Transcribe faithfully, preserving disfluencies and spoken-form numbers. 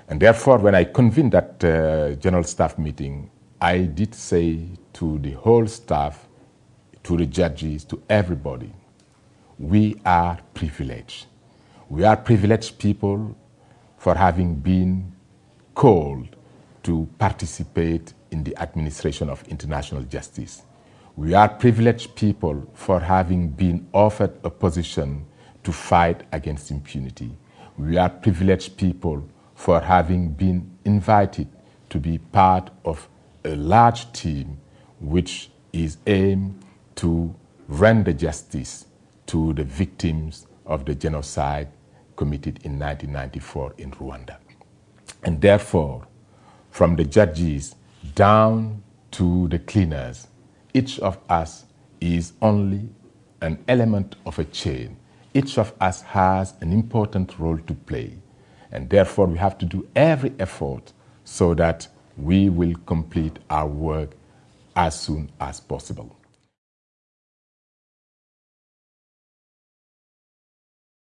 And therefore, when I convened that uh, general staff meeting, I did say to the whole staff, to the judges, to everybody, we are privileged. We are privileged people for having been called to participate in the administration of international justice. We are privileged people for having been offered a position to fight against impunity. We are privileged people for having been invited to be part of a large team which is aimed to render justice to the victims of the genocide committed in nineteen ninety-four in Rwanda. And therefore, from the judges down to the cleaners, each of us is only an element of a chain. Each of us has an important role to play. And therefore, we have to do every effort so that we will complete our work as soon as possible.